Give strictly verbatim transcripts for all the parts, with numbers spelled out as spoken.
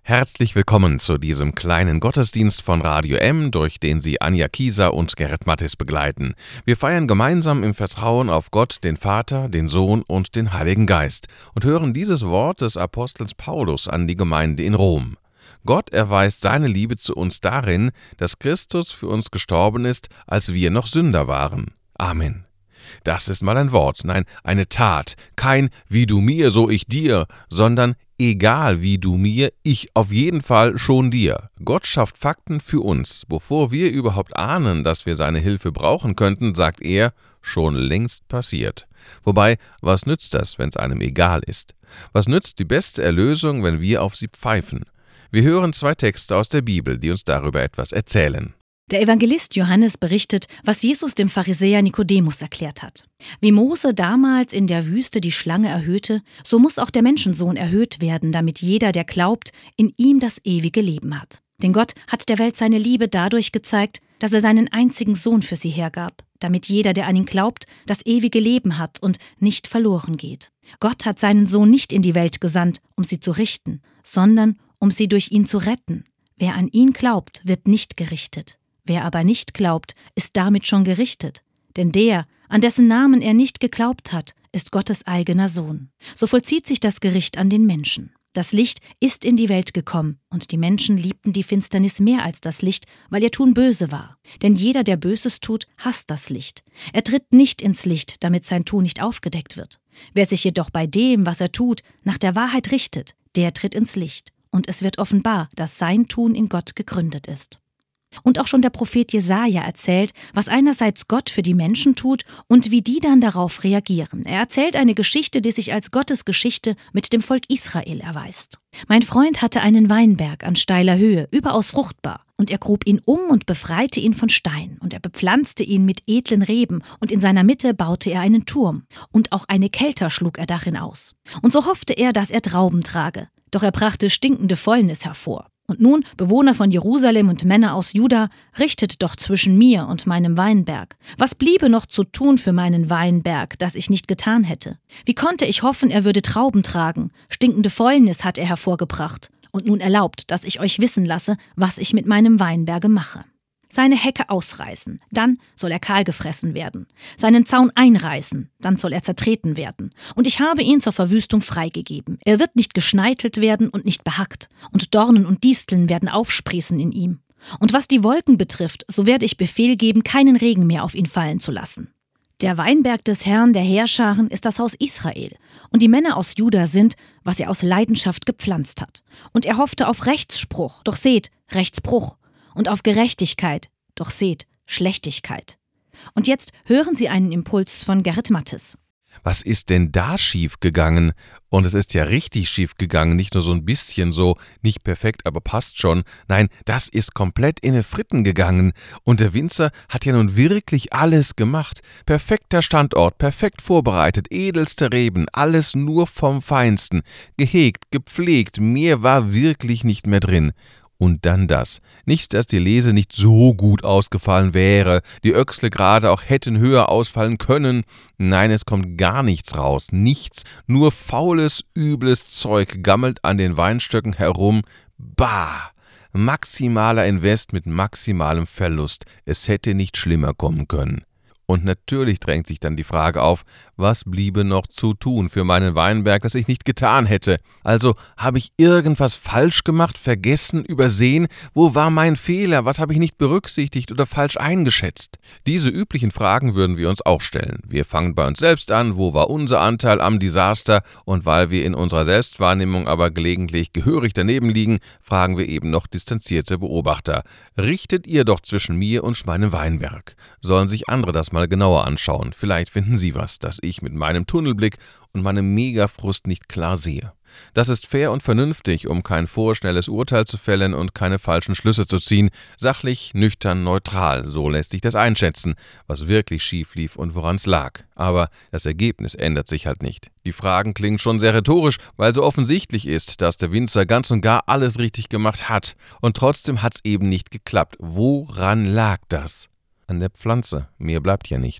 Herzlich willkommen zu diesem kleinen Gottesdienst von Radio M, durch den Sie Anja Kieser und Gerrit Mattis begleiten. Wir feiern gemeinsam im Vertrauen auf Gott, den Vater, den Sohn und den Heiligen Geist und hören dieses Wort des Apostels Paulus an die Gemeinde in Rom. Gott erweist seine Liebe zu uns darin, dass Christus für uns gestorben ist, als wir noch Sünder waren. Amen. Das ist mal ein Wort, nein, eine Tat. Kein wie du mir, so ich dir, sondern egal wie du mir, ich auf jeden Fall schon dir. Gott schafft Fakten für uns. Bevor wir überhaupt ahnen, dass wir seine Hilfe brauchen könnten, sagt er, schon längst passiert. Wobei, was nützt das, wenn es einem egal ist? Was nützt die beste Erlösung, wenn wir auf sie pfeifen? Wir hören zwei Texte aus der Bibel, die uns darüber etwas erzählen. Der Evangelist Johannes berichtet, was Jesus dem Pharisäer Nikodemus erklärt hat. Wie Mose damals in der Wüste die Schlange erhöhte, so muss auch der Menschensohn erhöht werden, damit jeder, der glaubt, in ihm das ewige Leben hat. Denn Gott hat der Welt seine Liebe dadurch gezeigt, dass er seinen einzigen Sohn für sie hergab, damit jeder, der an ihn glaubt, das ewige Leben hat und nicht verloren geht. Gott hat seinen Sohn nicht in die Welt gesandt, um sie zu richten, sondern um sie durch ihn zu retten. Wer an ihn glaubt, wird nicht gerichtet. Wer aber nicht glaubt, ist damit schon gerichtet. Denn der, an dessen Namen er nicht geglaubt hat, ist Gottes eigener Sohn. So vollzieht sich das Gericht an den Menschen. Das Licht ist in die Welt gekommen, und die Menschen liebten die Finsternis mehr als das Licht, weil ihr Tun böse war. Denn jeder, der Böses tut, hasst das Licht. Er tritt nicht ins Licht, damit sein Tun nicht aufgedeckt wird. Wer sich jedoch bei dem, was er tut, nach der Wahrheit richtet, der tritt ins Licht. Und es wird offenbar, dass sein Tun in Gott gegründet ist. Und auch schon der Prophet Jesaja erzählt, was einerseits Gott für die Menschen tut und wie die dann darauf reagieren. Er erzählt eine Geschichte, die sich als Gottes Geschichte mit dem Volk Israel erweist. Mein Freund hatte einen Weinberg an steiler Höhe, überaus fruchtbar. Und er grub ihn um und befreite ihn von Stein. Und er bepflanzte ihn mit edlen Reben, und in seiner Mitte baute er einen Turm. Und auch eine Kelter schlug er darin aus. Und so hoffte er, dass er Trauben trage. Doch er brachte stinkende Fäulnis hervor. Und nun, Bewohner von Jerusalem und Männer aus Juda, richtet doch zwischen mir und meinem Weinberg. Was bliebe noch zu tun für meinen Weinberg, das ich nicht getan hätte? Wie konnte ich hoffen, er würde Trauben tragen? Stinkende Fäulnis hat er hervorgebracht. Und nun erlaubt, dass ich euch wissen lasse, was ich mit meinem Weinberge mache. Seine Hecke ausreißen, dann soll er kahl gefressen werden. Seinen Zaun einreißen, dann soll er zertreten werden. Und ich habe ihn zur Verwüstung freigegeben. Er wird nicht geschneitelt werden und nicht behackt. Und Dornen und Disteln werden aufsprießen in ihm. Und was die Wolken betrifft, so werde ich Befehl geben, keinen Regen mehr auf ihn fallen zu lassen. Der Weinberg des Herrn der Heerscharen ist das Haus Israel. Und die Männer aus Juda sind, was er aus Leidenschaft gepflanzt hat. Und er hoffte auf Rechtsspruch, doch seht, Rechtsbruch. Und auf Gerechtigkeit, doch seht, Schlechtigkeit. Und jetzt hören Sie einen Impuls von Gerrit Mattis. Was ist denn da schief gegangen? Und es ist ja richtig schief gegangen, nicht nur so ein bisschen so, nicht perfekt, aber passt schon. Nein, das ist komplett in die Fritten gegangen. Und der Winzer hat ja nun wirklich alles gemacht. Perfekter Standort, perfekt vorbereitet, edelste Reben, alles nur vom Feinsten. Gehegt, gepflegt, mehr war wirklich nicht mehr drin. Und dann das. Nicht, dass die Lese nicht so gut ausgefallen wäre, die Öchsle gerade auch hätten höher ausfallen können. Nein, es kommt gar nichts raus. Nichts, nur faules, übles Zeug gammelt an den Weinstöcken herum. Bah! Maximaler Invest mit maximalem Verlust. Es hätte nicht schlimmer kommen können. Und natürlich drängt sich dann die Frage auf, was bliebe noch zu tun für meinen Weinberg, das ich nicht getan hätte? Also, habe ich irgendwas falsch gemacht, vergessen, übersehen? Wo war mein Fehler? Was habe ich nicht berücksichtigt oder falsch eingeschätzt? Diese üblichen Fragen würden wir uns auch stellen. Wir fangen bei uns selbst an, wo war unser Anteil am Desaster? Und weil wir in unserer Selbstwahrnehmung aber gelegentlich gehörig daneben liegen, fragen wir eben noch distanzierte Beobachter. Richtet ihr doch zwischen mir und meinem Weinberg. Sollen sich andere das mal genauer anschauen. Vielleicht finden Sie was, das ich mit meinem Tunnelblick und meinem Megafrust nicht klar sehe. Das ist fair und vernünftig, um kein vorschnelles Urteil zu fällen und keine falschen Schlüsse zu ziehen. Sachlich, nüchtern, neutral, so lässt sich das einschätzen, was wirklich schief lief und woran es lag. Aber das Ergebnis ändert sich halt nicht. Die Fragen klingen schon sehr rhetorisch, weil so offensichtlich ist, dass der Winzer ganz und gar alles richtig gemacht hat. Und trotzdem hat's eben nicht geklappt. Woran lag das? An der Pflanze, mehr bleibt ja nicht.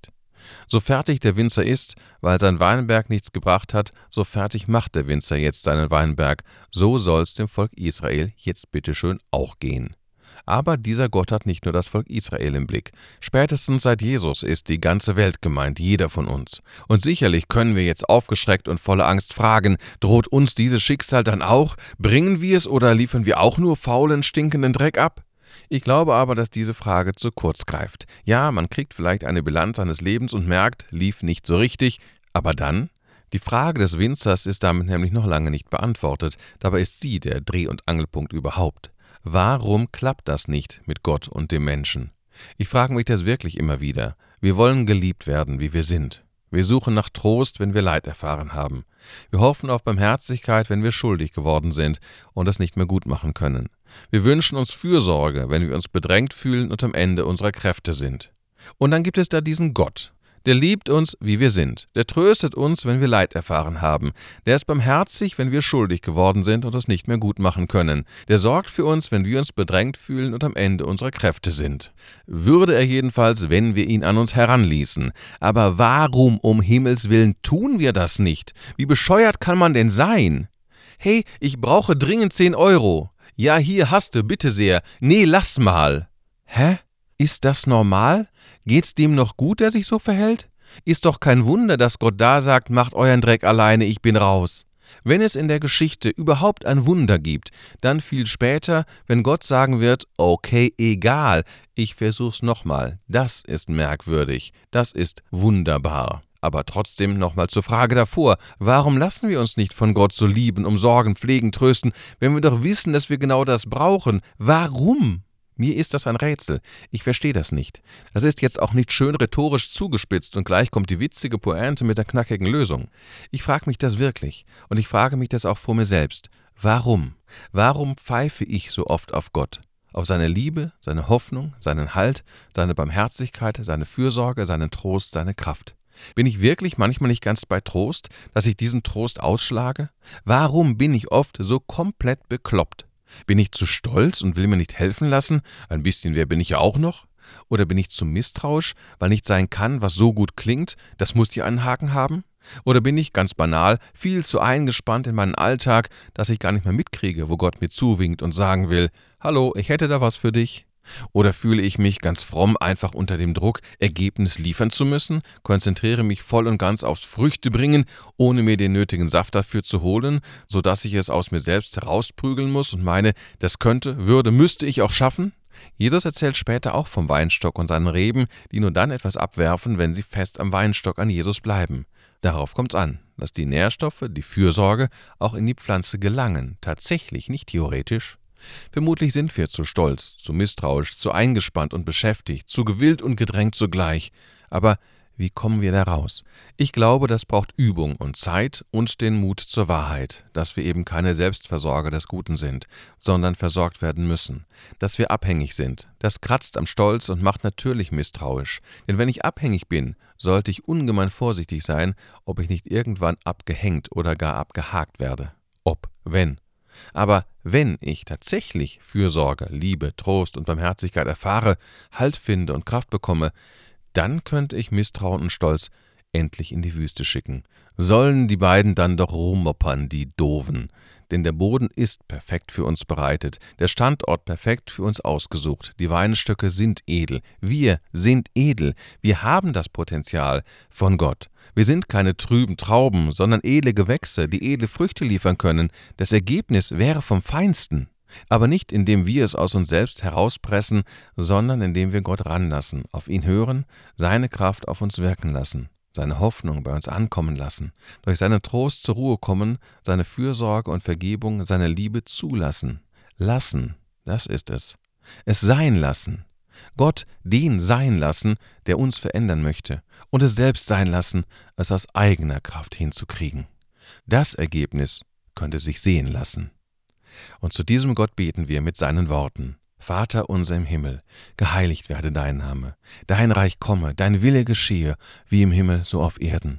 So fertig der Winzer ist, weil sein Weinberg nichts gebracht hat, so fertig macht der Winzer jetzt seinen Weinberg. So soll's dem Volk Israel jetzt bitteschön auch gehen. Aber dieser Gott hat nicht nur das Volk Israel im Blick. Spätestens seit Jesus ist die ganze Welt gemeint, jeder von uns. Und sicherlich können wir jetzt aufgeschreckt und voller Angst fragen, droht uns dieses Schicksal dann auch? Bringen wir es oder liefern wir auch nur faulen, stinkenden Dreck ab? Ich glaube aber, dass diese Frage zu kurz greift. Ja, man kriegt vielleicht eine Bilanz seines Lebens und merkt, lief nicht so richtig, aber dann? Die Frage des Winzers ist damit nämlich noch lange nicht beantwortet. Dabei ist sie der Dreh- und Angelpunkt überhaupt. Warum klappt das nicht mit Gott und dem Menschen? Ich frage mich das wirklich immer wieder. Wir wollen geliebt werden, wie wir sind. Wir suchen nach Trost, wenn wir Leid erfahren haben. Wir hoffen auf Barmherzigkeit, wenn wir schuldig geworden sind und es nicht mehr gut machen können. Wir wünschen uns Fürsorge, wenn wir uns bedrängt fühlen und am Ende unserer Kräfte sind. Und dann gibt es da diesen Gott. Der liebt uns, wie wir sind. Der tröstet uns, wenn wir Leid erfahren haben. Der ist barmherzig, wenn wir schuldig geworden sind und es nicht mehr gut machen können. Der sorgt für uns, wenn wir uns bedrängt fühlen und am Ende unserer Kräfte sind. Würde er jedenfalls, wenn wir ihn an uns heranließen. Aber warum um Himmels Willen tun wir das nicht? Wie bescheuert kann man denn sein? Hey, ich brauche dringend zehn Euro. Ja, hier hast du, bitte sehr. Nee, lass mal. Hä? Ist das normal? Geht's dem noch gut, der sich so verhält? Ist doch kein Wunder, dass Gott da sagt, macht euren Dreck alleine, ich bin raus. Wenn es in der Geschichte überhaupt ein Wunder gibt, dann viel später, wenn Gott sagen wird, okay, egal, ich versuch's nochmal. Das ist merkwürdig, das ist wunderbar. Aber trotzdem nochmal zur Frage davor, warum lassen wir uns nicht von Gott so lieben, umsorgen, pflegen, trösten, wenn wir doch wissen, dass wir genau das brauchen? Warum? Mir ist das ein Rätsel. Ich verstehe das nicht. Das ist jetzt auch nicht schön rhetorisch zugespitzt und gleich kommt die witzige Pointe mit der knackigen Lösung. Ich frage mich das wirklich und ich frage mich das auch vor mir selbst. Warum? Warum pfeife ich so oft auf Gott? Auf seine Liebe, seine Hoffnung, seinen Halt, seine Barmherzigkeit, seine Fürsorge, seinen Trost, seine Kraft. Bin ich wirklich manchmal nicht ganz bei Trost, dass ich diesen Trost ausschlage? Warum bin ich oft so komplett bekloppt? Bin ich zu stolz und will mir nicht helfen lassen? Ein bisschen wer bin ich ja auch noch? Oder bin ich zu misstrauisch, weil nicht sein kann, was so gut klingt, das muss ja einen Haken haben? Oder bin ich, ganz banal, viel zu eingespannt in meinen Alltag, dass ich gar nicht mehr mitkriege, wo Gott mir zuwinkt und sagen will, »Hallo, ich hätte da was für dich«? Oder fühle ich mich ganz fromm einfach unter dem Druck, Ergebnis liefern zu müssen, konzentriere mich voll und ganz aufs Früchtebringen, ohne mir den nötigen Saft dafür zu holen, sodass ich es aus mir selbst herausprügeln muss und meine, das könnte, würde, müsste ich auch schaffen? Jesus erzählt später auch vom Weinstock und seinen Reben, die nur dann etwas abwerfen, wenn sie fest am Weinstock an Jesus bleiben. Darauf kommt's an, dass die Nährstoffe, die Fürsorge auch in die Pflanze gelangen, tatsächlich, nicht theoretisch. Vermutlich sind wir zu stolz, zu misstrauisch, zu eingespannt und beschäftigt, zu gewillt und gedrängt zugleich. Aber wie kommen wir da raus? Ich glaube, das braucht Übung und Zeit und den Mut zur Wahrheit, dass wir eben keine Selbstversorger des Guten sind, sondern versorgt werden müssen, dass wir abhängig sind. Das kratzt am Stolz und macht natürlich misstrauisch. Denn wenn ich abhängig bin, sollte ich ungemein vorsichtig sein, ob ich nicht irgendwann abgehängt oder gar abgehakt werde. Ob, wenn. Aber wenn ich tatsächlich Fürsorge, Liebe, Trost und Barmherzigkeit erfahre, Halt finde und Kraft bekomme, dann könnte ich Misstrauen und Stolz endlich in die Wüste schicken. Sollen die beiden dann doch rummoppern, die Doofen. Denn der Boden ist perfekt für uns bereitet, der Standort perfekt für uns ausgesucht, die Weinstöcke sind edel, wir sind edel, wir haben das Potenzial von Gott. Wir sind keine trüben Trauben, sondern edle Gewächse, die edle Früchte liefern können. Das Ergebnis wäre vom Feinsten. Aber nicht, indem wir es aus uns selbst herauspressen, sondern indem wir Gott ranlassen, auf ihn hören, seine Kraft auf uns wirken lassen, seine Hoffnung bei uns ankommen lassen, durch seinen Trost zur Ruhe kommen, seine Fürsorge und Vergebung, seine Liebe zulassen. Lassen, das ist es. Es sein lassen. Gott den sein lassen, der uns verändern möchte, und es selbst sein lassen, es aus eigener Kraft hinzukriegen. Das Ergebnis könnte sich sehen lassen. Und zu diesem Gott beten wir mit seinen Worten. Vater unser im Himmel, geheiligt werde dein Name, dein Reich komme, dein Wille geschehe, wie im Himmel so auf Erden.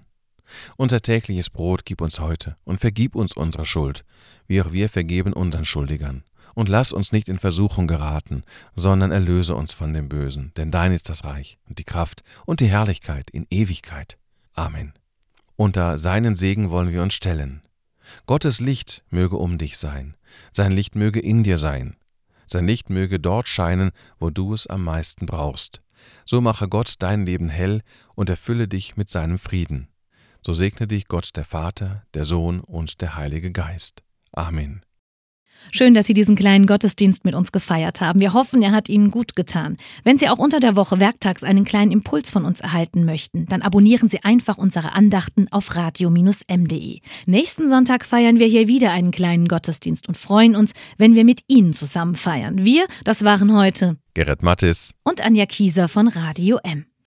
Unser tägliches Brot gib uns heute und vergib uns unsere Schuld, wie auch wir vergeben unseren Schuldigern. Und lass uns nicht in Versuchung geraten, sondern erlöse uns von dem Bösen, denn dein ist das Reich und die Kraft und die Herrlichkeit in Ewigkeit. Amen. Unter seinen Segen wollen wir uns stellen. Gottes Licht möge um dich sein, sein Licht möge in dir sein, sein Licht möge dort scheinen, wo du es am meisten brauchst. So mache Gott dein Leben hell und erfülle dich mit seinem Frieden. So segne dich Gott der Vater, der Sohn und der Heilige Geist. Amen. Schön, dass Sie diesen kleinen Gottesdienst mit uns gefeiert haben. Wir hoffen, er hat Ihnen gut getan. Wenn Sie auch unter der Woche werktags einen kleinen Impuls von uns erhalten möchten, dann abonnieren Sie einfach unsere Andachten auf radio Bindestrich m punkt de. Nächsten Sonntag feiern wir hier wieder einen kleinen Gottesdienst und freuen uns, wenn wir mit Ihnen zusammen feiern. Wir, das waren heute Gerrit Mattis und Anja Kieser von Radio M.